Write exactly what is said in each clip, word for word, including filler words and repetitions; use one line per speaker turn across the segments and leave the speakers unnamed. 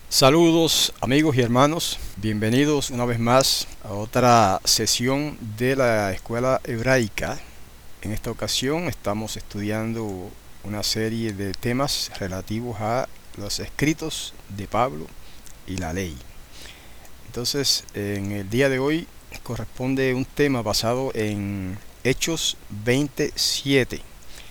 Saludos amigos y hermanos, bienvenidos una vez más a otra sesión de la Escuela Hebraica. En esta ocasión estamos estudiando una serie de temas relativos a los escritos de Pablo y la ley. Entonces, en el día de hoy corresponde un tema basado en Hechos veintisiete.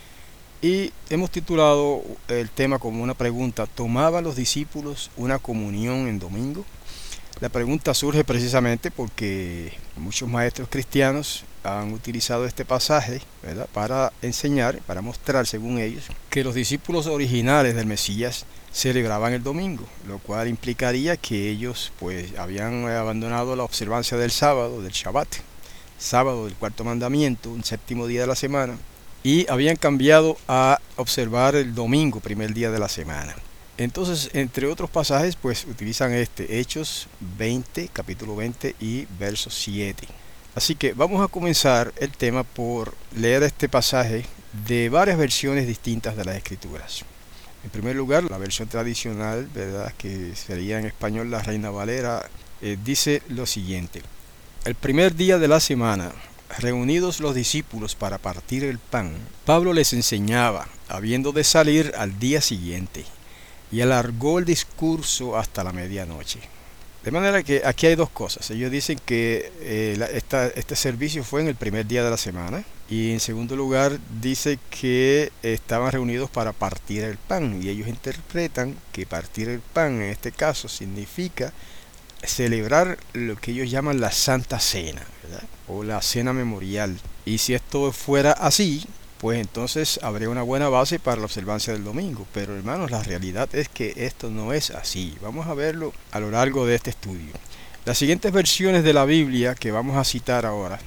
Y hemos titulado el tema como una pregunta: ¿tomaban los discípulos una comunión en domingo? La pregunta surge precisamente porque muchos maestros cristianos han utilizado este pasaje, ¿verdad?, para enseñar, para mostrar, según ellos, que los discípulos originales del Mesías celebraban el domingo, lo cual implicaría que ellos pues habían abandonado la observancia del sábado, del Shabbat, sábado del cuarto mandamiento, un séptimo día de la semana, y habían cambiado a observar el domingo, primer día de la semana. Entonces, entre otros pasajes, pues utilizan este, Hechos veinte, capítulo veinte y verso siete. Así que vamos a comenzar el tema por leer este pasaje de varias versiones distintas de las Escrituras. En primer lugar, la versión tradicional, ¿verdad?, que sería en español la Reina Valera, eh, dice lo siguiente: el primer día de la semana, reunidos los discípulos para partir el pan, Pablo les enseñaba, habiendo de salir al día siguiente, y alargó el discurso hasta la medianoche. De manera que aquí hay dos cosas. Ellos dicen que eh, la, esta, este servicio fue en el primer día de la semana, y en segundo lugar dice que estaban reunidos para partir el pan, y ellos interpretan que partir el pan en este caso significa celebrar lo que ellos llaman la Santa Cena, ¿verdad?, o la cena memorial. Y si esto fuera así, pues entonces habría una buena base para la observancia del domingo. Pero hermanos, la realidad es que esto no es así. Vamos a verlo a lo largo de este estudio. Las siguientes versiones de la Biblia que vamos a citar ahora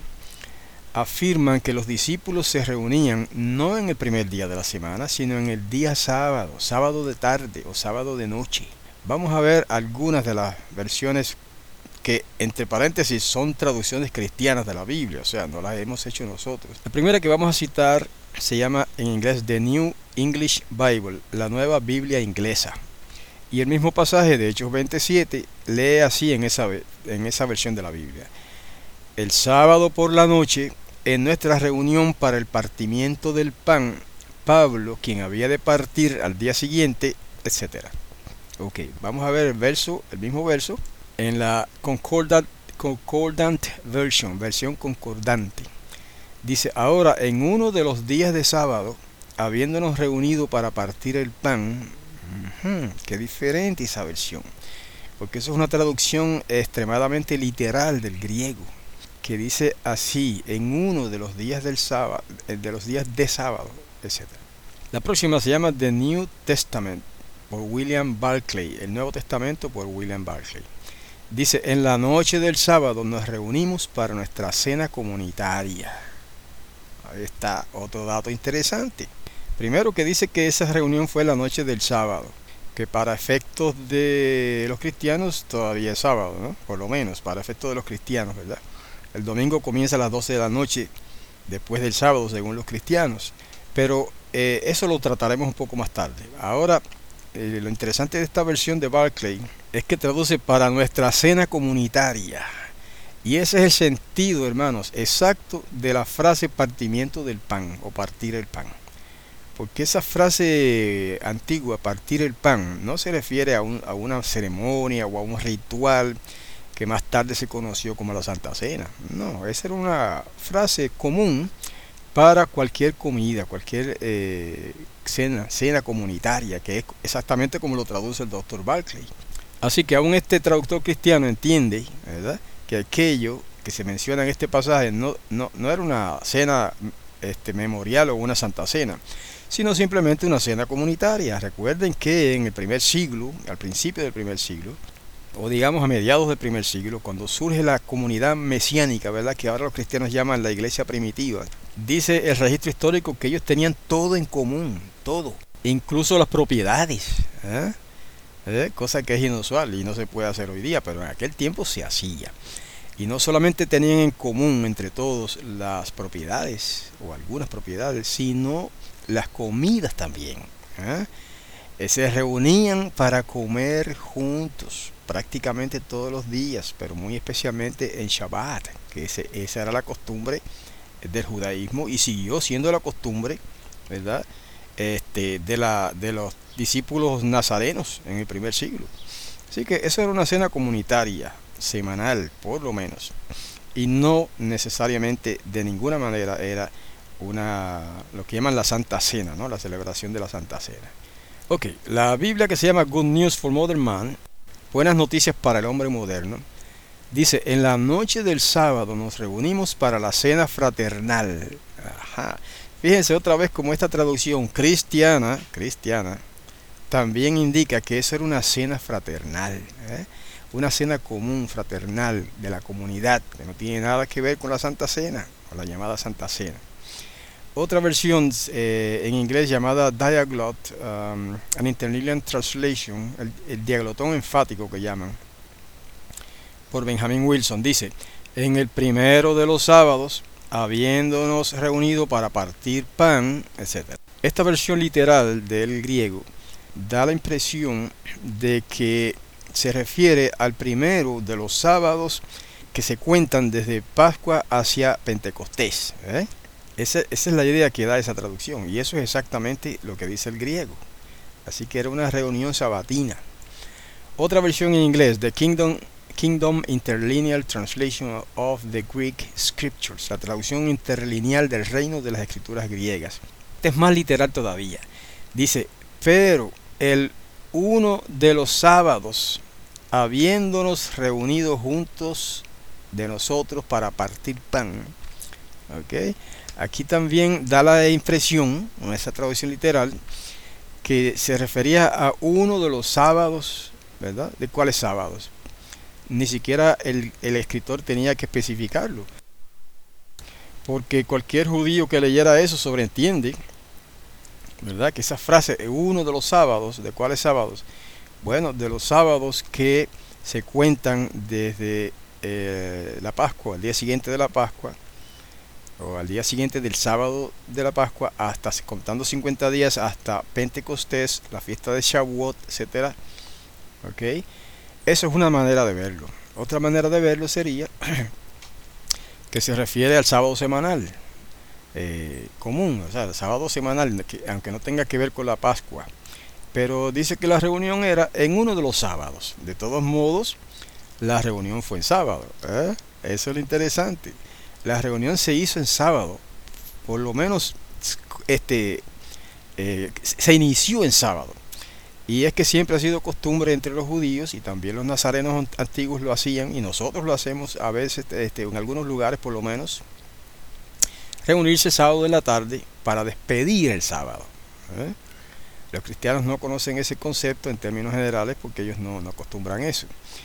afirman que los discípulos se reunían no en el primer día de la semana, sino en el día sábado, sábado de tarde o sábado de noche. Vamos a ver algunas de las versiones que, entre paréntesis, son traducciones cristianas de la Biblia, o sea, no las hemos hecho nosotros. La primera que vamos a citar se llama en inglés The New English Bible, la nueva Biblia inglesa. Y el mismo pasaje de Hechos veintisiete lee así en esa, en esa versión de la Biblia: el sábado por la noche, en nuestra reunión para el partimiento del pan, Pablo, quien había de partir al día siguiente, etcétera. Ok, vamos a ver el verso, el mismo verso, en la Concordant, Concordant Version, versión concordante. Dice: ahora, en uno de los días de sábado, habiéndonos reunido para partir el pan. Uh-huh, qué diferente esa versión, porque eso es una traducción extremadamente literal del griego, que dice así: en uno de los días del sábado, de los días de sábado, etcétera. La próxima se llama The New Testament, por William Barclay, el Nuevo Testamento por William Barclay. Dice: en la noche del sábado nos reunimos para nuestra cena comunitaria. Ahí está otro dato interesante. Primero, que dice que esa reunión fue la noche del sábado, que para efectos de los cristianos todavía es sábado, ¿no? Por lo menos, para efectos de los cristianos, ¿verdad? El domingo comienza a las doce de la noche, después del sábado, según los cristianos. Pero eh, eso lo trataremos un poco más tarde. Ahora, Eh, lo interesante de esta versión de Barclay es que traduce para nuestra cena comunitaria, y ese es el sentido, hermanos, exacto de la frase partimiento del pan o partir el pan, porque esa frase antigua, partir el pan, no se refiere a, un, a una ceremonia o a un ritual que más tarde se conoció como la Santa Cena. No, esa era una frase común para cualquier comida, cualquier eh, cena, cena comunitaria, que es exactamente como lo traduce el doctor Barclay. Así que aún este traductor cristiano entiende, ¿verdad?, que aquello que se menciona en este pasaje no, no, no era una cena este, memorial o una santa cena, sino simplemente una cena comunitaria. Recuerden que en el primer siglo, al principio del primer siglo, o digamos a mediados del primer siglo, cuando surge la comunidad mesiánica, ¿verdad?, que ahora los cristianos llaman la iglesia primitiva, dice el registro histórico que ellos tenían todo en común, todo, incluso las propiedades, ¿eh? ¿Eh? Cosa que es inusual y no se puede hacer hoy día, pero en aquel tiempo se hacía. Y no solamente tenían en común entre todos las propiedades o algunas propiedades, sino las comidas también, ¿eh? eh, se reunían para comer juntos prácticamente todos los días, pero muy especialmente en Shabbat, que ese, esa era la costumbre del judaísmo y siguió siendo la costumbre, ¿verdad? Este, de, la, de los discípulos nazarenos en el primer siglo. Así que eso era una cena comunitaria, semanal por lo menos, y no necesariamente de ninguna manera era una, lo que llaman la Santa Cena, ¿no? La celebración de la Santa Cena. Ok, la Biblia, que se llama Good News for Modern Man, Buenas Noticias para el Hombre Moderno, dice: en la noche del sábado nos reunimos para la cena fraternal. Ajá. Fíjense otra vez como esta traducción cristiana, cristiana, también indica que eso era una cena fraternal, ¿eh? Una cena común, fraternal, de la comunidad, que no tiene nada que ver con la Santa Cena, o la llamada Santa Cena. Otra versión eh, en inglés llamada Diaglot, um, an Interlinear Translation, el, el diaglotón enfático que llaman, por Benjamin Wilson, dice: en el primero de los sábados, habiéndonos reunido para partir pan, etcétera. Esta versión literal del griego da la impresión de que se refiere al primero de los sábados que se cuentan desde Pascua hacia Pentecostés, ¿eh? Esa, esa es la idea que da esa traducción, y eso es exactamente lo que dice el griego. Así que era una reunión sabatina. Otra versión en inglés, The Kingdom, Kingdom Interlinear Translation of the Greek Scriptures, la traducción interlineal del reino de las escrituras griegas. Este es más literal todavía. Dice: pero el uno de los sábados, habiéndonos reunido juntos de nosotros para partir pan. ¿Okay? Aquí también da la impresión, en esa traducción literal, que se refería a uno de los sábados, ¿verdad? ¿De cuáles sábados? Ni siquiera el, el escritor tenía que especificarlo, porque cualquier judío que leyera eso sobreentiende, ¿verdad? Que esa frase, uno de los sábados, ¿de cuáles sábados? Bueno, de los sábados que se cuentan desde eh, la Pascua, el día siguiente de la Pascua, o al día siguiente del sábado de la Pascua, hasta contando cincuenta días hasta Pentecostés, la fiesta de Shavuot, etcétera. ¿Okay? Eso es una manera de verlo. Otra manera de verlo sería que se refiere al sábado semanal eh, común, o sea, el sábado semanal, que, aunque no tenga que ver con la Pascua. Pero dice que la reunión era en uno de los sábados. De todos modos, la reunión fue en sábado, ¿eh? Eso es lo interesante. La reunión se hizo en sábado, por lo menos este eh, se inició en sábado. Y es que siempre ha sido costumbre entre los judíos, y también los nazarenos antiguos lo hacían, y nosotros lo hacemos a veces, este, en algunos lugares por lo menos, reunirse sábado en la tarde para despedir el sábado, ¿eh? Los cristianos no conocen ese concepto en términos generales porque ellos no, no acostumbran eso.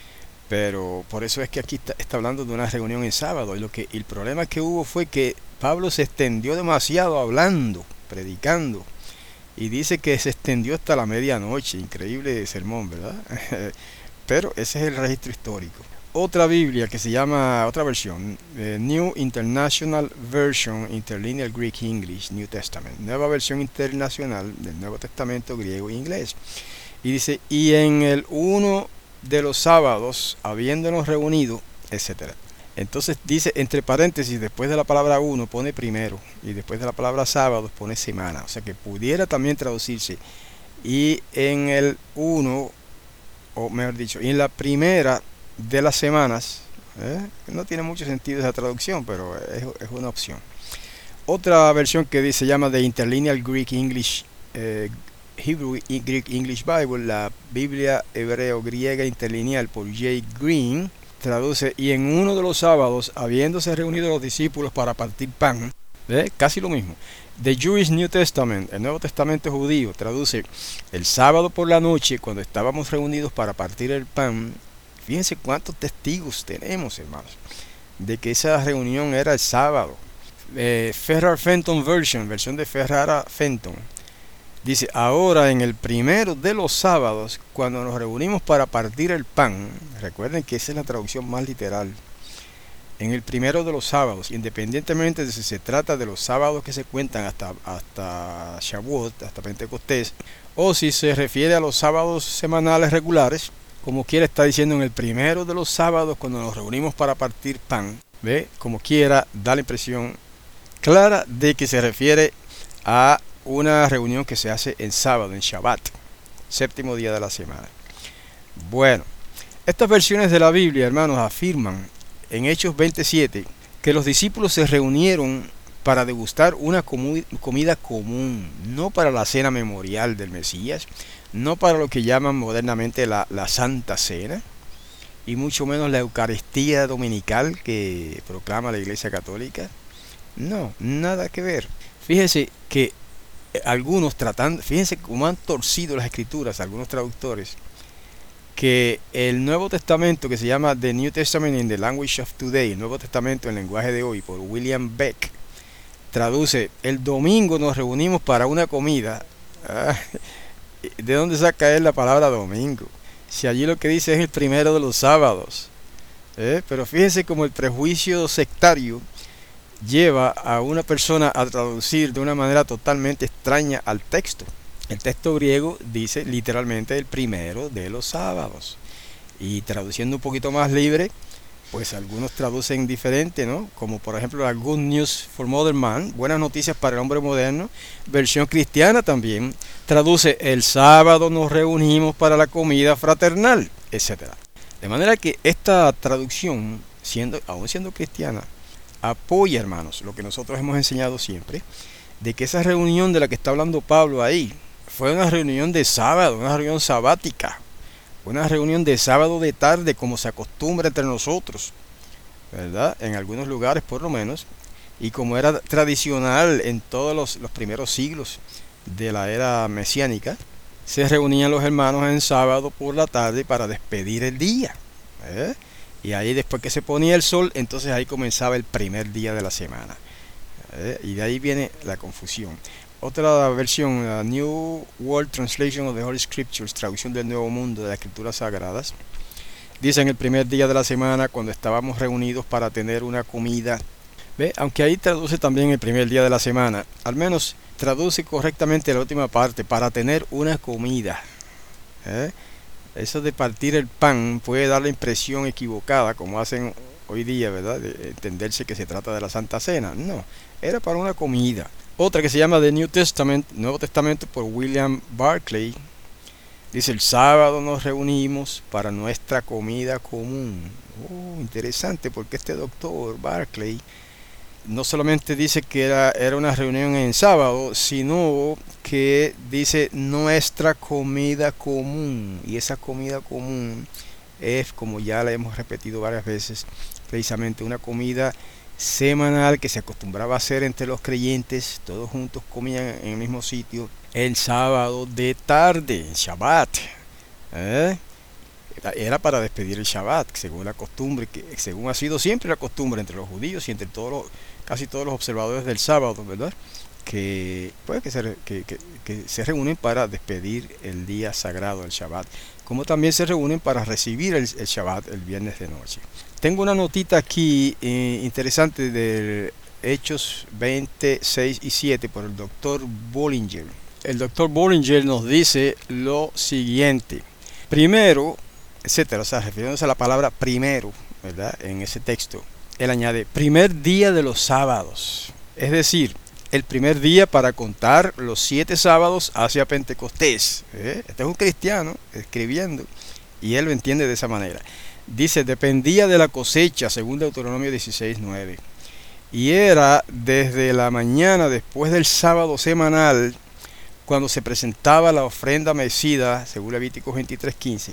Pero por eso es que aquí está, está hablando de una reunión en sábado. Y lo que, el problema que hubo fue que Pablo se extendió demasiado hablando, predicando. Y dice que se extendió hasta la medianoche. Increíble sermón, ¿verdad? Pero ese es el registro histórico. Otra Biblia que se llama, otra versión, eh, New International Version, Interlinear Greek English, New Testament. Nueva versión internacional del Nuevo Testamento griego e inglés. Y dice: y en el uno de los sábados, habiéndonos reunido, etcétera. Entonces dice, entre paréntesis, después de la palabra uno pone primero, y después de la palabra sábados pone semana. O sea que pudiera también traducirse: y en el uno, o mejor dicho, y en la primera de las semanas, ¿eh? No tiene mucho sentido esa traducción, pero es, es una opción. Otra versión que dice, se llama The Interlinear Greek English eh, Hebrew Greek English Bible, la Biblia hebreo-griega interlineal, por J. Green, traduce: y en uno de los sábados, habiéndose reunido los discípulos para partir pan, ¿eh? Casi lo mismo. The Jewish New Testament, el Nuevo Testamento judío, traduce: el sábado por la noche, cuando estábamos reunidos para partir el pan. Fíjense cuántos testigos tenemos, hermanos, de que esa reunión era el sábado. eh, Ferrar Fenton Version, versión de Ferrara Fenton, dice: ahora en el primero de los sábados, cuando nos reunimos para partir el pan. Recuerden que esa es la traducción más literal. en el primero de los sábados, independientemente de si se trata de los sábados que se cuentan hasta, hasta Shavuot, hasta Pentecostés, o si se refiere a los sábados semanales regulares, como quiera está diciendo en el primero de los sábados cuando nos reunimos para partir pan, ¿ve? Como quiera da la impresión clara de que se refiere a una reunión que se hace en sábado, en Shabbat, séptimo día de la semana. Bueno, estas versiones de la Biblia, hermanos, afirman en Hechos veintisiete que los discípulos se reunieron para degustar una comu- comida común, no para la cena memorial del Mesías, no para lo que llaman modernamente la, la Santa Cena, y mucho menos la Eucaristía dominical que proclama la Iglesia Católica. No, nada que ver. Fíjense que algunos tratando, fíjense cómo han torcido las escrituras, algunos traductores, que el Nuevo Testamento, que se llama The New Testament in the Language of Today, el Nuevo Testamento en lenguaje de hoy, por William Beck, traduce: el domingo nos reunimos para una comida. Ah, ¿de dónde saca él la palabra domingo? Si allí lo que dice es el primero de los sábados. ¿Eh? Pero fíjense cómo el prejuicio sectario lleva a una persona a traducir de una manera totalmente extraña al texto. El texto griego dice literalmente el primero de los sábados. Y traduciendo un poquito más libre, pues algunos traducen diferente, ¿no? Como por ejemplo la Good News for Modern Man, buenas noticias para el hombre moderno, versión cristiana también, traduce: el sábado nos reunimos para la comida fraternal, etcétera. De manera que esta traducción, siendo, aún siendo cristiana, apoya, hermanos, lo que nosotros hemos enseñado siempre, de que esa reunión de la que está hablando Pablo ahí fue una reunión de sábado, una reunión sabática, una reunión de sábado de tarde, como se acostumbra entre nosotros, ¿verdad? En algunos lugares por lo menos, y como era tradicional en todos los, los primeros siglos de la era mesiánica, se reunían los hermanos en sábado por la tarde para despedir el día, ¿eh? Y ahí después que se ponía el sol, entonces ahí comenzaba el primer día de la semana, ¿eh? Y de ahí viene la confusión. Otra versión, la New World Translation of the Holy Scriptures, traducción del Nuevo Mundo de las Escrituras Sagradas, dice: en el primer día de la semana, cuando estábamos reunidos para tener una comida. ¿Ve? Aunque ahí traduce también el primer día de la semana, al menos traduce correctamente la última parte: para tener una comida. ¿Eh? Eso de partir el pan puede dar la impresión equivocada, como hacen hoy día, ¿verdad? De entenderse que se trata de la Santa Cena. No, era para una comida. Otra que se llama The New Testament, Nuevo Testamento, por William Barclay, dice: el sábado nos reunimos para nuestra comida común. Oh, interesante, porque este doctor Barclay no solamente dice que era, era una reunión en sábado, sino que dice nuestra comida común. Y esa comida común es, como ya la hemos repetido varias veces, precisamente una comida semanal que se acostumbraba a hacer entre los creyentes. Todos juntos comían en el mismo sitio el sábado de tarde, Shabbat, ¿eh? Era para despedir el Shabbat, según la costumbre, que según ha sido siempre la costumbre entre los judíos y entre todos los, casi todos los observadores del sábado, ¿verdad? Que, pues, que, se, que, que, que se reúnen para despedir el día sagrado, el Shabbat, como también se reúnen para recibir el, el Shabbat el viernes de noche. Tengo una notita aquí eh, interesante de Hechos veintiséis y siete por el doctor Bollinger. El doctor Bollinger nos dice lo siguiente: primero, etcétera, o sea, refiriéndose a la palabra primero, ¿verdad? En ese texto, él añade: primer día de los sábados, es decir, el primer día para contar los siete sábados hacia Pentecostés. ¿Eh? Este es un cristiano escribiendo y él lo entiende de esa manera. Dice: dependía de la cosecha, según Deuteronomio dieciséis nueve, y era desde la mañana después del sábado semanal, cuando se presentaba la ofrenda mecida, según Levíticos veintitrés quince.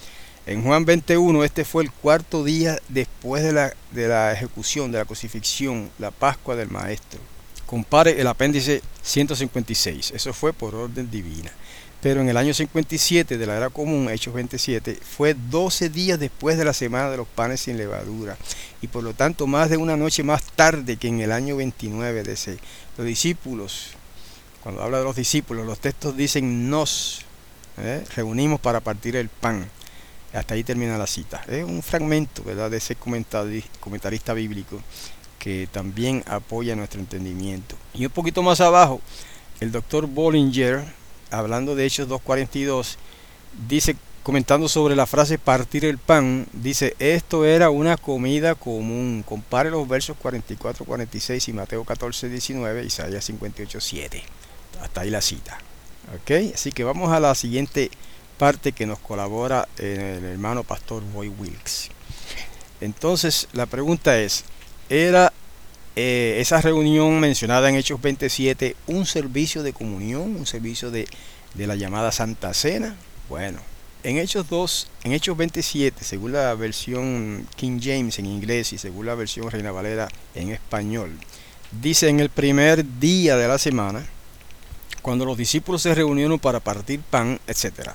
En Juan veintiuno, este fue el cuarto día después de la, de la ejecución, de la crucifixión, la Pascua del Maestro. Compare el apéndice ciento cincuenta y seis, eso fue por orden divina. Pero en el año cincuenta y siete de la era común, Hechos veintisiete, fue doce días después de la semana de los panes sin levadura, y por lo tanto más de una noche más tarde que en el año veintinueve de ese. Los discípulos, cuando habla de los discípulos, los textos dicen nos, ¿eh? reunimos para partir el pan. Hasta ahí termina la cita. Es un fragmento, ¿verdad?, de ese comentari- comentarista bíblico que también apoya nuestro entendimiento. Y un poquito más abajo, el doctor Bollinger, hablando de Hechos dos cuarenta y dos, dice, comentando sobre la frase partir el pan, dice, esto era una comida común. Compare los versos cuarenta y cuatro, cuarenta y seis y Mateo catorce, diecinueve, Isaías cincuenta y ocho, siete. Hasta ahí la cita. ¿Ok? Así que vamos a la siguiente parte que nos colabora el hermano pastor Boy Wilkes. Entonces la pregunta es, ¿era eh, esa reunión mencionada en Hechos veintisiete un servicio de comunión, un servicio de, de la llamada Santa Cena? Bueno, en Hechos dos, en Hechos veintisiete, según la versión King James en inglés y según la versión Reina Valera en español, dice, en el primer día de la semana, cuando los discípulos se reunieron para partir pan, etcétera.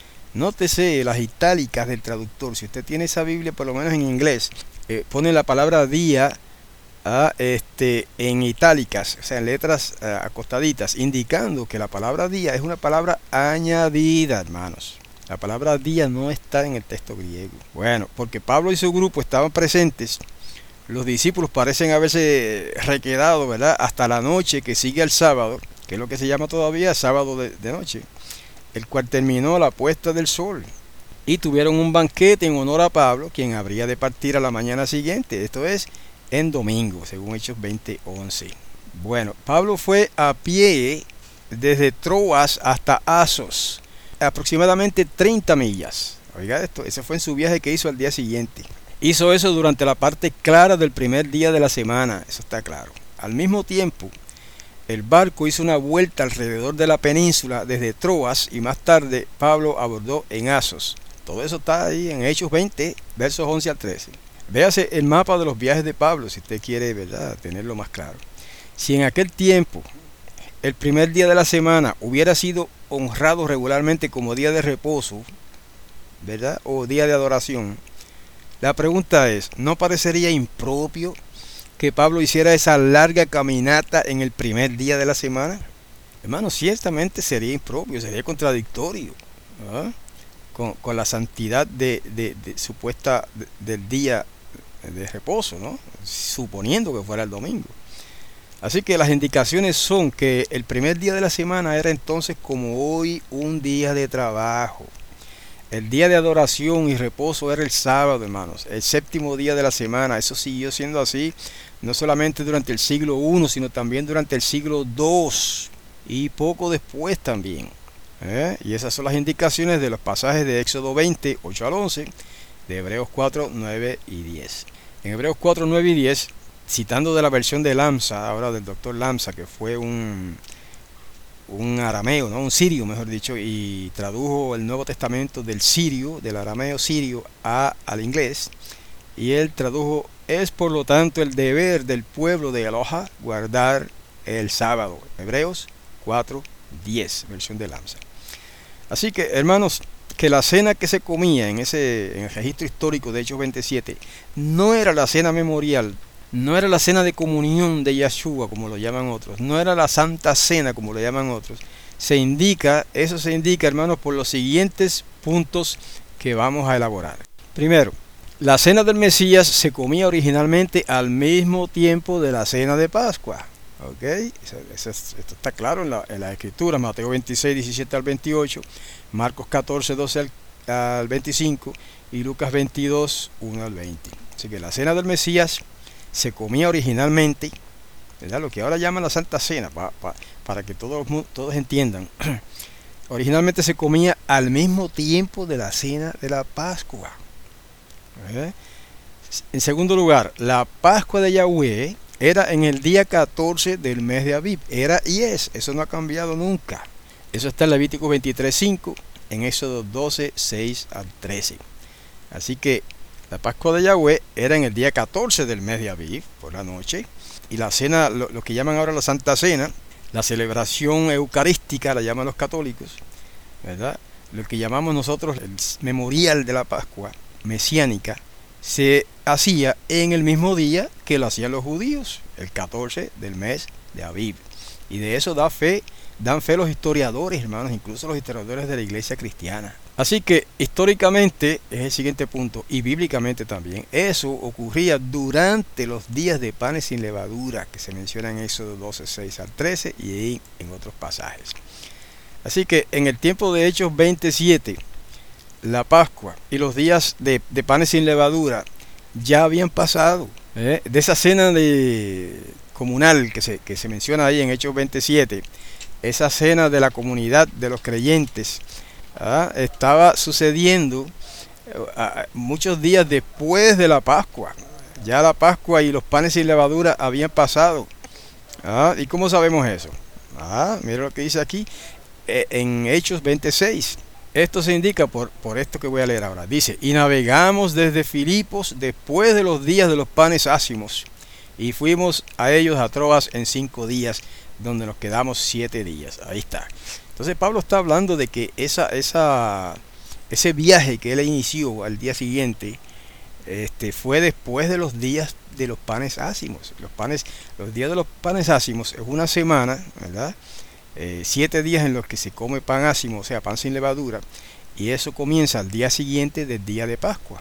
Nótese las itálicas del traductor. Si usted tiene esa Biblia, por lo menos en inglés, eh, pone la palabra día ah, este, en itálicas, o sea, en letras ah, acostaditas, indicando que la palabra día es una palabra añadida, hermanos. La palabra día no está en el texto griego. Bueno, porque Pablo y su grupo estaban presentes, los discípulos parecen haberse requedado, ¿verdad?, hasta la noche que sigue el sábado, que es lo que se llama todavía sábado de, de noche, el cual terminó la puesta del sol. Y tuvieron un banquete en honor a Pablo, quien habría de partir a la mañana siguiente, esto es, en domingo, según Hechos veinte, once. Bueno, Pablo fue a pie desde Troas hasta Asos, aproximadamente treinta millas. Oiga esto, ese fue en su viaje que hizo al día siguiente. Hizo eso durante la parte clara del primer día de la semana, eso está claro. Al mismo tiempo, el barco hizo una vuelta alrededor de la península desde Troas y más tarde Pablo abordó en Asos. Todo eso está ahí en Hechos veinte, versos once al trece. Véase el mapa de los viajes de Pablo si usted quiere, ¿verdad?, tenerlo más claro. Si en aquel tiempo el primer día de la semana hubiera sido honrado regularmente como día de reposo, ¿verdad?, o día de adoración, la pregunta es, ¿no parecería impropio que Pablo hiciera esa larga caminata en el primer día de la semana? Hermano, ciertamente sería impropio, sería contradictorio, ¿verdad?, con, con la santidad de, de, de supuesta de, del día de reposo, ¿no?, suponiendo que fuera el domingo. Así que las indicaciones son que el primer día de la semana era entonces como hoy un día de trabajo. El día de adoración y reposo era el sábado, hermanos, el séptimo día de la semana. Eso siguió siendo así, no solamente durante el siglo primero, sino también durante el siglo segundo y poco después también. ¿Eh? Y esas son las indicaciones de los pasajes de Éxodo veinte, ocho al once, de Hebreos cuatro, nueve y diez. En Hebreos cuatro, nueve y diez, citando de la versión de Lamsa, ahora del doctor Lamsa, que fue un... un arameo, ¿no?, un sirio mejor dicho, y tradujo el Nuevo Testamento del sirio, del arameo sirio a, al inglés, y él tradujo, es por lo tanto el deber del pueblo de Eloha guardar el sábado. Hebreos cuatro, diez, versión de Lamsa. Así que, hermanos, que la cena que se comía en ese en el registro histórico de Hechos veintisiete no era la cena memorial, no era la cena de comunión de Yahshua, como lo llaman otros, no era la Santa Cena, como lo llaman otros. Se indica, eso se indica, hermanos, por los siguientes puntos que vamos a elaborar. Primero, la cena del Mesías se comía originalmente al mismo tiempo de la cena de Pascua. ¿Ok? Eso, eso, esto está claro en la, en la Escritura, Mateo veintiséis, diecisiete al veintiocho, Marcos catorce, doce al, al veinticinco y Lucas veintidós, uno al veinte. Así que la cena del Mesías se comía originalmente, ¿verdad?, lo que ahora llaman la Santa Cena, pa, pa, para que todos, todos entiendan. Originalmente se comía al mismo tiempo de la cena de la Pascua. ¿Eh? En segundo lugar, la Pascua de Yahweh era en el día catorce del mes de Abib. Era y es, eso no ha cambiado nunca. Eso está en Levítico veintitrés, cinco, en Éxodo doce, seis al trece. Así que la Pascua de Yahweh era en el día catorce del mes de Abib, por la noche. Y la cena, lo, lo que llaman ahora la Santa Cena, la celebración eucarística, la llaman los católicos, ¿verdad?, lo que llamamos nosotros el memorial de la Pascua mesiánica, se hacía en el mismo día que lo hacían los judíos, el catorce del mes de Abib. Y de eso da fe, dan fe los historiadores, hermanos, incluso los historiadores de la iglesia cristiana. Así que históricamente es el siguiente punto, y bíblicamente también, eso ocurría durante los días de panes sin levadura, que se menciona en Éxodo doce, seis al trece y en otros pasajes. Así que en el tiempo de Hechos veintisiete, la Pascua y los días de, de panes sin levadura ya habían pasado. ¿eh? De esa cena de comunal que se, que se menciona ahí en Hechos veintisiete, esa cena de la comunidad de los creyentes, ¿ah? estaba sucediendo uh, muchos días después de la Pascua. Ya la Pascua y los panes sin levadura habían pasado. ¿ah? ¿Y cómo sabemos eso? Ah, mira lo que dice aquí eh, en Hechos veintiséis. Esto se indica por, por esto que voy a leer ahora. Dice, y navegamos desde Filipos después de los días de los panes ácimos, y fuimos a ellos a Troas en cinco días, donde nos quedamos siete días. Ahí está. Entonces Pablo está hablando de que esa, esa, ese viaje que él inició al día siguiente este, fue después de los días de los panes ácimos. Los, panes, los días de los panes ácimos es una semana, ¿verdad? Eh, siete días en los que se come pan ácimo, o sea, pan sin levadura, y eso comienza al día siguiente del día de Pascua.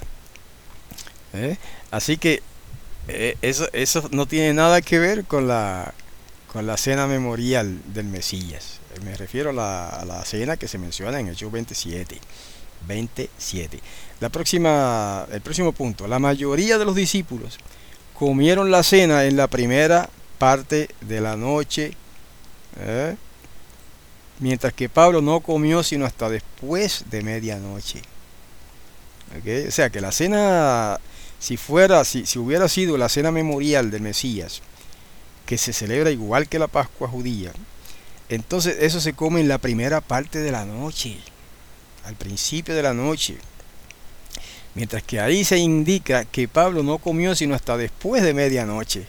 ¿eh? Así que eh, eso, eso no tiene nada que ver con la, con la cena memorial del Mesías. Me refiero a la, a la cena que se menciona en Hechos veintisiete. veintisiete. La próxima, el próximo punto, la mayoría de los discípulos comieron la cena en la primera parte de la noche, ¿eh? mientras que Pablo no comió sino hasta después de medianoche. ¿Okay? O sea que la cena, si fuera, si, si hubiera sido la cena memorial del Mesías, que se celebra igual que la Pascua judía, entonces eso se come en la primera parte de la noche, al principio de la noche. Mientras que ahí se indica que Pablo no comió sino hasta después de medianoche.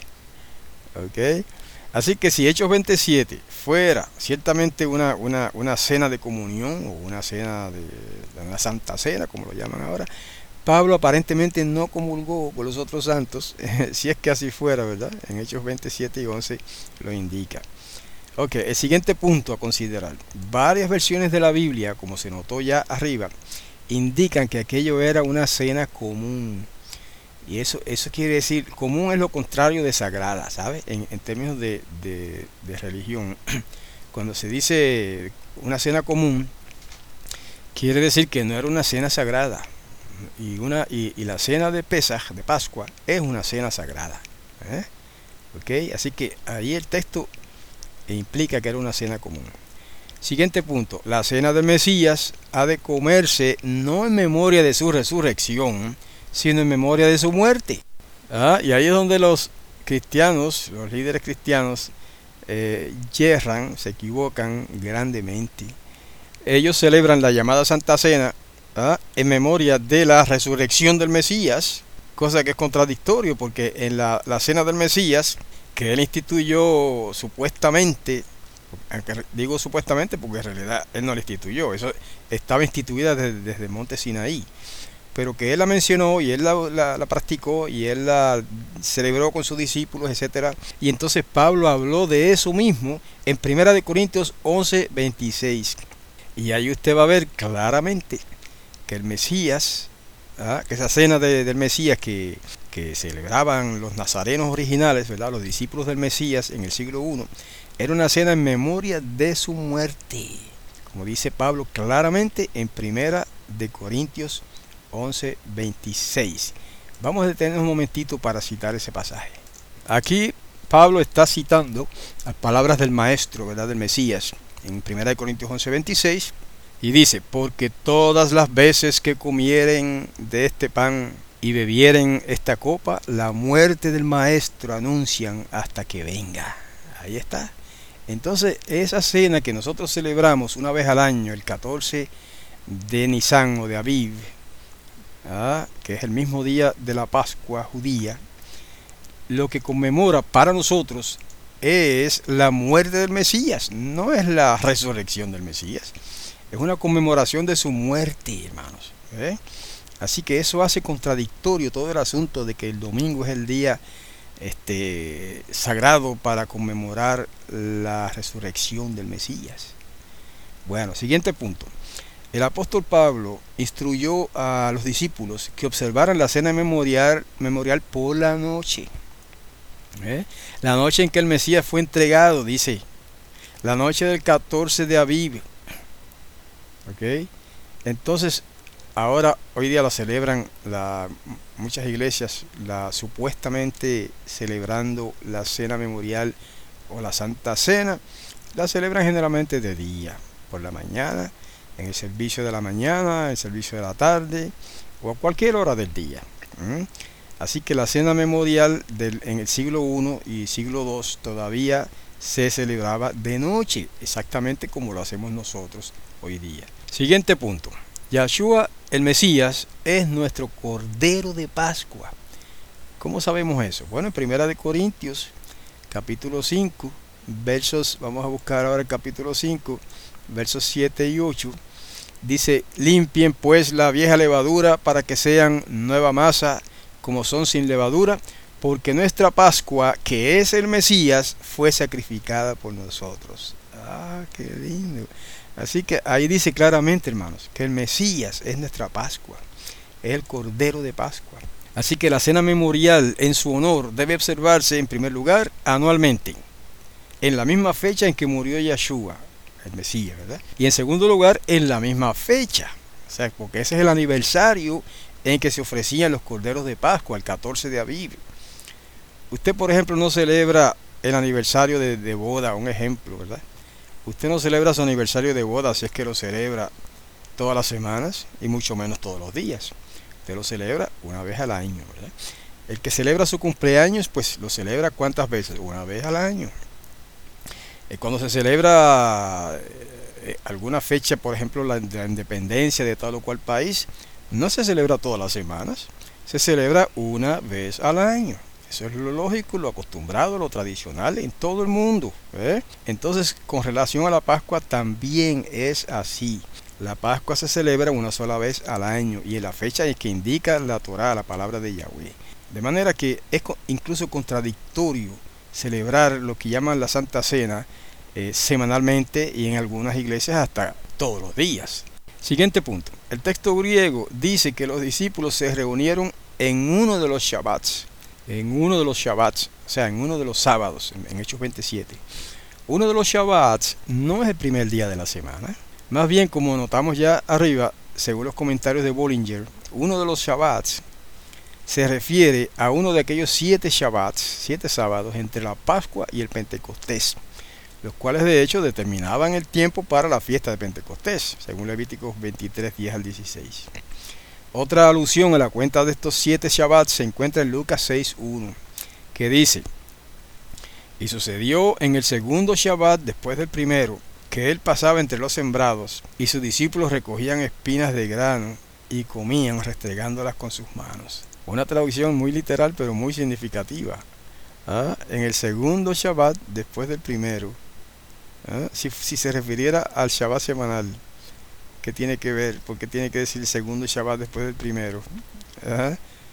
¿Ok? Así que si Hechos veintisiete fuera ciertamente una, una, una cena de comunión o una cena de, de una santa cena, como lo llaman ahora, Pablo aparentemente no comulgó con los otros santos, si es que así fuera, ¿verdad? En Hechos veintisiete y once lo indica. Ok, el siguiente punto a considerar. Varias versiones de la Biblia, como se notó ya arriba, indican que aquello era una cena común. Y eso, eso quiere decir, común es lo contrario de sagrada, ¿sabes? En, en términos de, de, de religión. Cuando se dice una cena común, quiere decir que no era una cena sagrada. Y, una, y, y la cena de Pesaj, de Pascua, es una cena sagrada. ¿eh? ¿Ok? Así que ahí el texto implica que era una cena común. Siguiente punto, la cena del Mesías ha de comerse no en memoria de su resurrección, sino en memoria de su muerte. Ah, y ahí es donde los cristianos, los líderes cristianos, eh, yerran, se equivocan grandemente. Ellos celebran la llamada Santa Cena ¿ah? en memoria de la resurrección del Mesías, cosa que es contradictorio, porque en la, la cena del Mesías, que él instituyó supuestamente, aunque digo supuestamente porque en realidad él no la instituyó, eso estaba instituida desde, desde el monte Sinaí, pero que él la mencionó y él la, la, la practicó y él la celebró con sus discípulos, etcétera. Y entonces Pablo habló de eso mismo en primera de Corintios once, veintiséis. Y ahí usted va a ver claramente que el Mesías, ¿ah? que esa cena de, del Mesías que, que celebraban los nazarenos originales, ¿verdad? Los discípulos del Mesías en el siglo primero, era una cena en memoria de su muerte, como dice Pablo claramente en primera de Corintios once, veintiséis. Vamos a detener un momentito para citar ese pasaje. Aquí Pablo está citando las palabras del maestro, ¿verdad? Del Mesías, en primera de Corintios once, veintiséis, y dice, porque todas las veces que comieren de este pan y bebieren esta copa, la muerte del maestro anuncian hasta que venga. Ahí está. Entonces, esa cena que nosotros celebramos una vez al año, el catorce de Nisan o de Aviv, ¿ah? que es el mismo día de la Pascua judía, lo que conmemora para nosotros es la muerte del Mesías, no es la resurrección del Mesías, es una conmemoración de su muerte, hermanos. ¿eh? Así que eso hace contradictorio todo el asunto de que el domingo es el día este, sagrado para conmemorar la resurrección del Mesías. Bueno, siguiente punto. El apóstol Pablo instruyó a los discípulos que observaran la cena memorial, memorial por la noche. ¿Eh? La noche en que el Mesías fue entregado, dice, la noche del catorce de Aviv. ¿Okay? Entonces, ahora, hoy día la celebran la, muchas iglesias, la supuestamente celebrando la cena memorial o la Santa Cena, la celebran generalmente de día, por la mañana, en el servicio de la mañana, en el servicio de la tarde o a cualquier hora del día. ¿Mm? Así que la cena memorial del, en el siglo primero y siglo segundo todavía se celebraba de noche, exactamente como lo hacemos nosotros hoy día. Siguiente punto. Yahshua, el Mesías, es nuestro Cordero de Pascua. ¿Cómo sabemos eso? Bueno, en Primera de Corintios, capítulo cinco, versos, vamos a buscar ahora el capítulo cinco, versos siete y ocho. Dice, limpien pues la vieja levadura para que sean nueva masa, como son sin levadura, porque nuestra Pascua, que es el Mesías, fue sacrificada por nosotros. Ah, qué lindo. Así que ahí dice claramente, hermanos, que el Mesías es nuestra Pascua, es el Cordero de Pascua. Así que la cena memorial en su honor debe observarse en primer lugar anualmente, en la misma fecha en que murió Yahshua, el Mesías, ¿verdad? Y en segundo lugar, en la misma fecha, o sea, porque ese es el aniversario en que se ofrecían los corderos de Pascua, el catorce de Aviv. Usted, por ejemplo, no celebra el aniversario de, de boda, un ejemplo, ¿verdad? Usted no celebra su aniversario de boda si es que lo celebra todas las semanas y mucho menos todos los días. Usted lo celebra una vez al año, ¿verdad? El que celebra su cumpleaños, pues lo celebra ¿cuántas veces? Una vez al año. Cuando se celebra eh, alguna fecha, por ejemplo, la, la independencia de tal o cual país, no se celebra todas las semanas, se celebra una vez al año. Eso es lo lógico, lo acostumbrado, lo tradicional en todo el mundo. ¿eh? Entonces, con relación a la Pascua también es así. La Pascua se celebra una sola vez al año y en la fecha en que indica la Torá, la palabra de Yahweh. De manera que es incluso contradictorio celebrar lo que llaman la Santa Cena eh, semanalmente y en algunas iglesias hasta todos los días. Siguiente punto. El texto griego dice que los discípulos se reunieron en uno de los Shabbats. En uno de los Shabbats, o sea, en uno de los sábados, en, en Hechos veintisiete. Uno de los Shabbats no es el primer día de la semana. Más bien, como notamos ya arriba, según los comentarios de Bollinger, uno de los Shabbats se refiere a uno de aquellos siete Shabbats, siete sábados, entre la Pascua y el Pentecostés, los cuales de hecho determinaban el tiempo para la fiesta de Pentecostés, según Levíticos veintitrés, diez al dieciséis. Otra alusión a la cuenta de estos siete Shabbats se encuentra en Lucas seis uno, que dice, y sucedió en el segundo Shabbat después del primero, que él pasaba entre los sembrados, y sus discípulos recogían espinas de grano y comían restregándolas con sus manos. Una traducción muy literal pero muy significativa. ¿Ah? En el segundo Shabbat después del primero, ¿ah? si, si se refiriera al Shabbat semanal, ¿qué tiene que ver? ¿Por qué tiene que decir el segundo Shabbat después del primero? ¿Ah?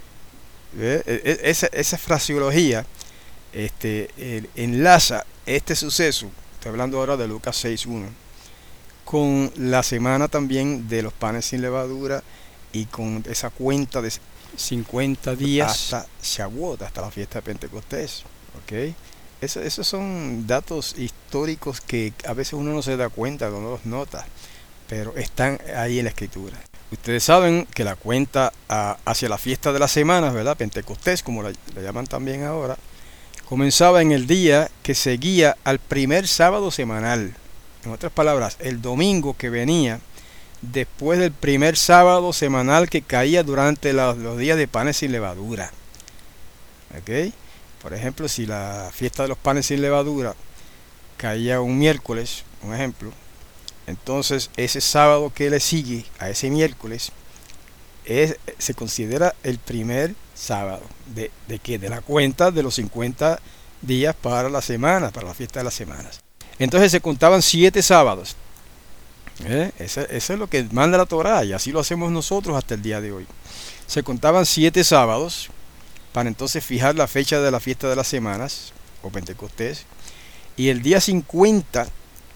Esa, esa fraseología este, el, enlaza este suceso, estoy hablando ahora de Lucas seis uno, con la semana también de los panes sin levadura y con esa cuenta de cincuenta días hasta Shavuot, hasta la fiesta de Pentecostés. ¿Okay? Eso, esos son datos históricos que a veces uno no se da cuenta, no los nota, pero están ahí en la escritura. Ustedes saben que la cuenta a, hacia la fiesta de las semanas, ¿verdad? Pentecostés, como la, la llaman también ahora, comenzaba en el día que seguía al primer sábado semanal. En otras palabras, el domingo que venía después del primer sábado semanal que caía durante los, los días de panes sin levadura. ¿Okay? Por ejemplo, si la fiesta de los panes sin levadura caía un miércoles, un ejemplo, entonces ese sábado que le sigue a ese miércoles es, se considera el primer sábado de, de, ¿qué? De la cuenta de los cincuenta días para la semana, para la fiesta de las semanas. Entonces se contaban siete sábados. ¿Eh? Eso, eso es lo que manda la Torá y así lo hacemos nosotros hasta el día de hoy. Se contaban siete sábados para entonces fijar la fecha de la fiesta de las semanas o Pentecostés, y el día cincuenta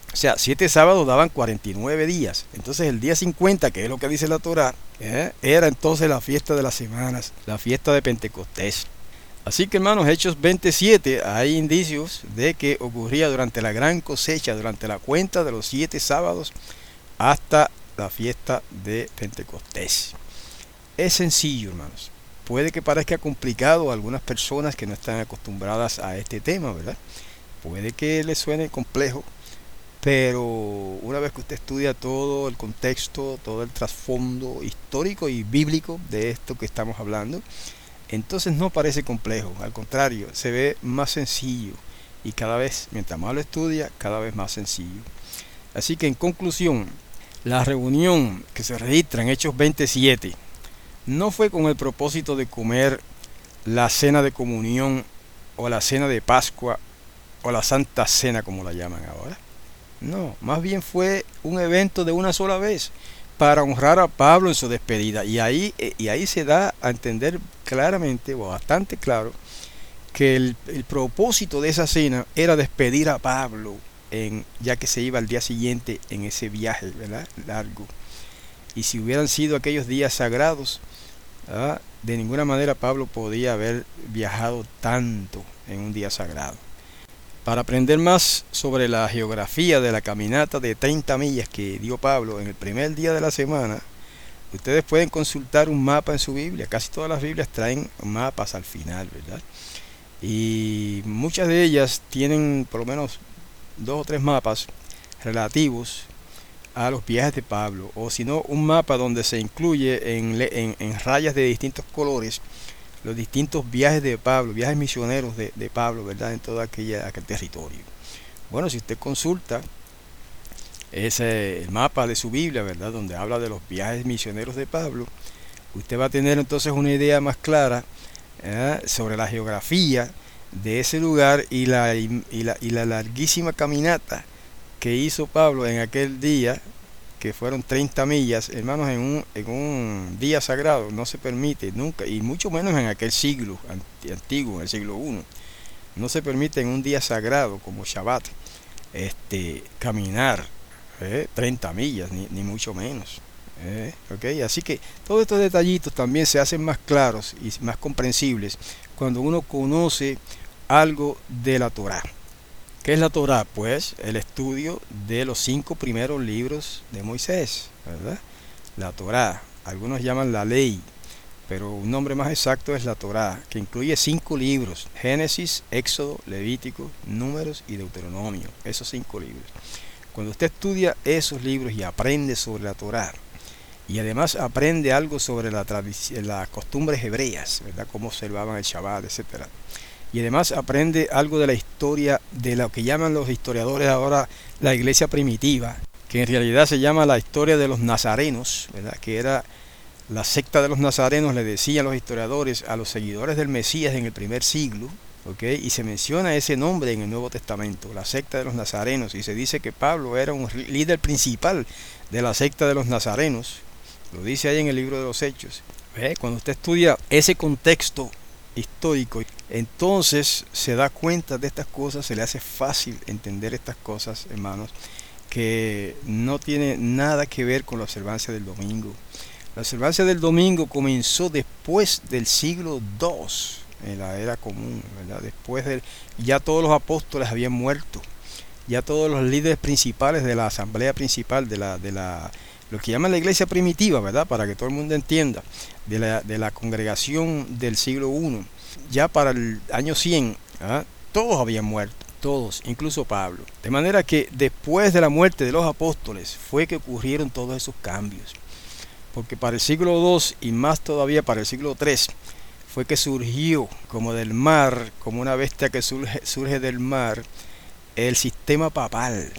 O sea, siete sábados daban cuarenta y nueve días. Entonces el día cincuenta, que es lo que dice la Torá, ¿eh? era entonces la fiesta de las semanas, la fiesta de Pentecostés. Así que, hermanos, Hechos veintisiete, hay indicios de que ocurría durante la gran cosecha, durante la cuenta de los siete sábados hasta la fiesta de Pentecostés. Es sencillo, hermanos. Puede que parezca complicado a algunas personas que no están acostumbradas a este tema, ¿verdad? Puede que les suene complejo, pero una vez que usted estudia todo el contexto, todo el trasfondo histórico y bíblico de esto que estamos hablando, entonces no parece complejo. Al contrario, se ve más sencillo. Y cada vez, mientras más lo estudia, cada vez más sencillo. Así que en conclusión, la reunión que se registra en Hechos veintisiete no fue con el propósito de comer la cena de comunión o la cena de Pascua o la Santa Cena, como la llaman ahora. No, más bien fue un evento de una sola vez para honrar a Pablo en su despedida. Y ahí, y ahí se da a entender claramente, o bastante claro, que el, el propósito de esa cena era despedir a Pablo, en, ya que se iba al día siguiente en ese viaje, ¿verdad?, largo. Y si hubieran sido aquellos días sagrados, ¿verdad?, de ninguna manera Pablo podía haber viajado tanto en un día sagrado. Para aprender más sobre la geografía de la caminata de treinta millas que dio Pablo en el primer día de la semana, ustedes pueden consultar un mapa en su Biblia. Casi todas las Biblias traen mapas al final, ¿verdad? Y muchas de ellas tienen por lo menos dos o tres mapas relativos a los viajes de Pablo, o si no, un mapa donde se incluye en, en, en rayas de distintos colores los distintos viajes de Pablo, viajes misioneros de, de Pablo, ¿verdad?, en todo aquella, aquel territorio. Bueno, si usted consulta ese el mapa de su Biblia, ¿verdad?, donde habla de los viajes misioneros de Pablo, usted va a tener entonces una idea más clara ¿eh? sobre la geografía de ese lugar y la, y, y, la, y la larguísima caminata que hizo Pablo en aquel día, que fueron treinta millas, hermanos, en un, en un día sagrado. No se permite nunca, y mucho menos en aquel siglo antiguo, en el siglo primero, no se permite en un día sagrado como Shabbat este, caminar eh, treinta millas, ni, ni mucho menos. Eh, okay. Así que todos estos detallitos también se hacen más claros y más comprensibles cuando uno conoce algo de la Torá. ¿Qué es la Torá? Pues el estudio de los cinco primeros libros de Moisés, ¿verdad? La Torá, algunos llaman la ley, pero un nombre más exacto es la Torá, que incluye cinco libros: Génesis, Éxodo, Levítico, Números y Deuteronomio. Esos cinco libros. Cuando usted estudia esos libros y aprende sobre la Torá, y además aprende algo sobre la las costumbres hebreas, ¿verdad?, cómo observaban el Shabbat, etcétera, y además aprende algo de la historia de lo que llaman los historiadores ahora la iglesia primitiva, que en realidad se llama la historia de los nazarenos, ¿verdad?, que era la secta de los nazarenos, le decían los historiadores a los seguidores del Mesías en el primer siglo, ¿okay? Y se menciona ese nombre en el Nuevo Testamento, la secta de los nazarenos, y se dice que Pablo era un líder principal de la secta de los nazarenos, lo dice ahí en el libro de los Hechos. ¿Ve? Cuando usted estudia ese contexto histórico, entonces se da cuenta de estas cosas, se le hace fácil entender estas cosas, hermanos, que no tiene nada que ver con la observancia del domingo. La observancia del domingo comenzó después del siglo segundo, en la era común, ¿verdad? Después de ya todos los apóstoles habían muerto, ya todos los líderes principales de la asamblea principal de la de la lo que llaman la iglesia primitiva, ¿verdad?, para que todo el mundo entienda, de la, de la congregación del siglo primero, ya para el año cien, ¿verdad?, todos habían muerto, todos, incluso Pablo. De manera que después de la muerte de los apóstoles fue que ocurrieron todos esos cambios, porque para el siglo segundo y más todavía para el siglo tercero fue que surgió como del mar, como una bestia que surge, surge del mar, el sistema papal,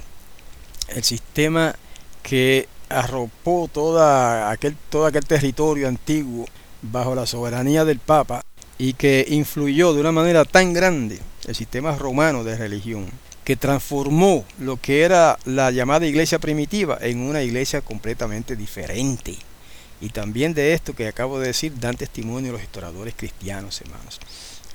el sistema que arropó toda aquel, todo aquel territorio antiguo bajo la soberanía del Papa, y que influyó de una manera tan grande el sistema romano de religión, que transformó lo que era la llamada iglesia primitiva en una iglesia completamente diferente. Y también de esto que acabo de decir dan testimonio los historiadores cristianos, hermanos.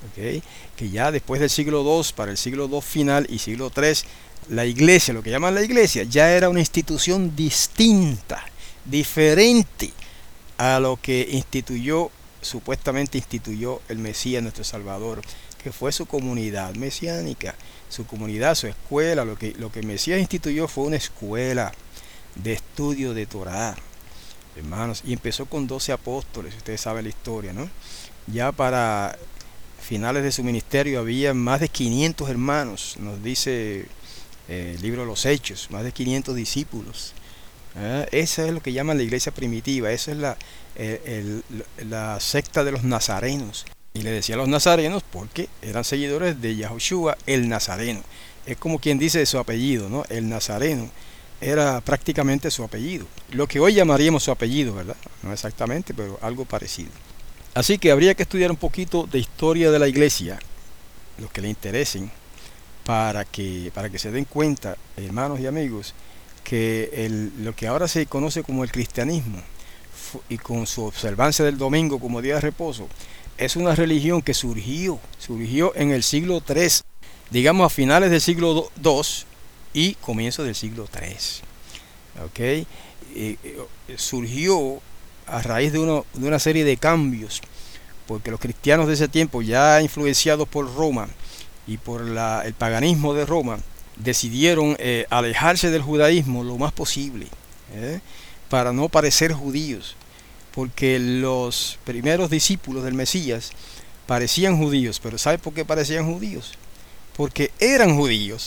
¿okay? Que ya después del siglo dos, para el siglo dos final y siglo tres, la iglesia, lo que llaman la iglesia, ya era una institución distinta, diferente a lo que instituyó, supuestamente instituyó el Mesías, nuestro Salvador, que fue su comunidad mesiánica, su comunidad, su escuela. Lo que, lo que el Mesías instituyó fue una escuela de estudio de Torah, hermanos, y empezó con doce apóstoles. Ustedes saben la historia, ¿no? Ya para finales de su ministerio había más de quinientos hermanos, nos dice eh, el libro de los Hechos, más de quinientos discípulos. ¿Eh? Esa es lo que llaman la iglesia primitiva, esa es la, el, el, la secta de los nazarenos. Y le decía a los nazarenos porque eran seguidores de Yahushua el Nazareno. Es como quien dice de su apellido, ¿no? El Nazareno era prácticamente su apellido. Lo que hoy llamaríamos su apellido, ¿verdad? No exactamente, pero algo parecido. Así que habría que estudiar un poquito de historia de la iglesia, los que le interesen, para que, para que se den cuenta, hermanos y amigos, que el, lo que ahora se conoce como el cristianismo, y con su observancia del domingo como día de reposo, es una religión que surgió, surgió en el siglo tres, digamos a finales del siglo dos y comienzo del siglo tres. ¿Okay? Eh, eh, surgió a raíz de, uno, de una serie de cambios, porque los cristianos de ese tiempo, ya influenciados por Roma y por la, el paganismo de Roma, decidieron eh, alejarse del judaísmo lo más posible, ¿eh? para no parecer judíos, porque los primeros discípulos del Mesías parecían judíos. Pero ¿sabe por qué parecían judíos? Porque eran judíos.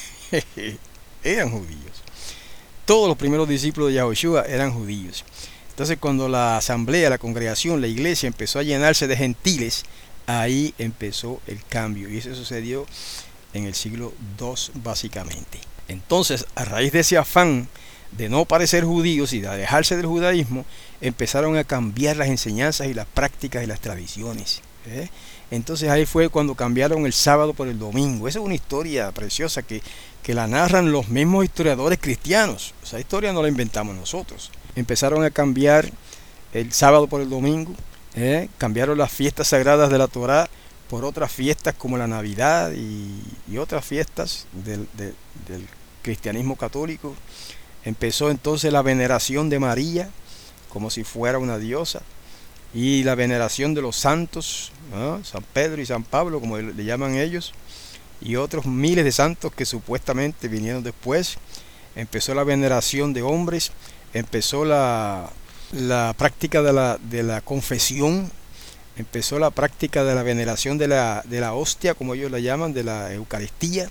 Eran judíos. Todos los primeros discípulos de Yahushua eran judíos. Entonces, cuando la asamblea, la congregación, la iglesia empezó a llenarse de gentiles, ahí empezó el cambio, y eso sucedió en el siglo dos básicamente. Entonces, a raíz de ese afán de no parecer judíos y de alejarse del judaísmo, empezaron a cambiar las enseñanzas y las prácticas y las tradiciones, ¿eh? Entonces ahí fue cuando cambiaron el sábado por el domingo. Esa es una historia preciosa que, que la narran los mismos historiadores cristianos. Esa historia no la inventamos nosotros. Empezaron a cambiar el sábado por el domingo, ¿eh? Cambiaron las fiestas sagradas de la Torá por otras fiestas como la Navidad y, y otras fiestas del, de, del cristianismo católico. Empezó entonces la veneración de María como si fuera una diosa, y la veneración de los santos, ¿no? San Pedro y San Pablo, como le llaman ellos, y otros miles de santos que supuestamente vinieron después. Empezó la veneración de hombres, empezó la, la práctica de la, de la confesión, empezó la práctica de la veneración de la, de la hostia, como ellos la llaman, de la Eucaristía,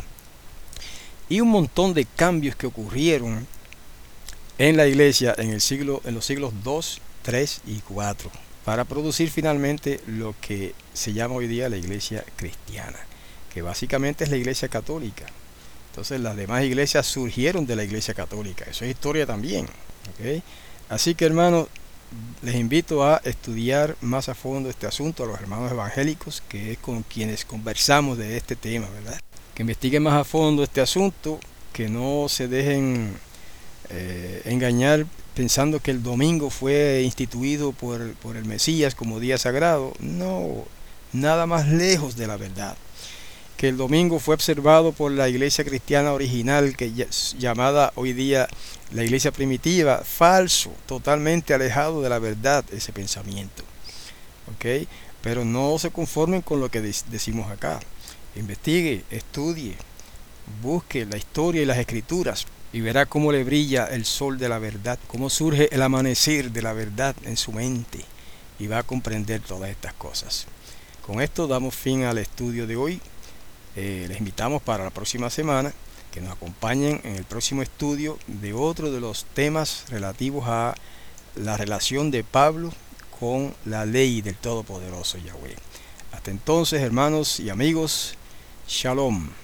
y un montón de cambios que ocurrieron en la iglesia en, el siglo, en los siglos dos, tres y cuatro, para producir finalmente lo que se llama hoy día la iglesia cristiana, que básicamente es la iglesia católica. Entonces las demás iglesias surgieron de la iglesia católica. Eso es historia también, ¿okay? Así que, hermanos, les invito a estudiar más a fondo este asunto, a los hermanos evangélicos, que es con quienes conversamos de este tema, ¿verdad? Que investiguen más a fondo este asunto, que no se dejen eh, engañar pensando que el domingo fue instituido por, por el Mesías como día sagrado. No, nada más lejos de la verdad. Que el domingo fue observado por la iglesia cristiana original, que es llamada hoy día la iglesia primitiva. Falso, totalmente alejado de la verdad ese pensamiento, ¿ok? Pero no se conformen con lo que decimos acá. Investigue, estudie, busque la historia y las escrituras, y verá cómo le brilla el sol de la verdad, cómo surge el amanecer de la verdad en su mente, y va a comprender todas estas cosas. Con esto damos fin al estudio de hoy. Eh, les invitamos para la próxima semana que nos acompañen en el próximo estudio de otro de los temas relativos a la relación de Pablo con la ley del Todopoderoso Yahweh. Hasta entonces, hermanos y amigos, Shalom.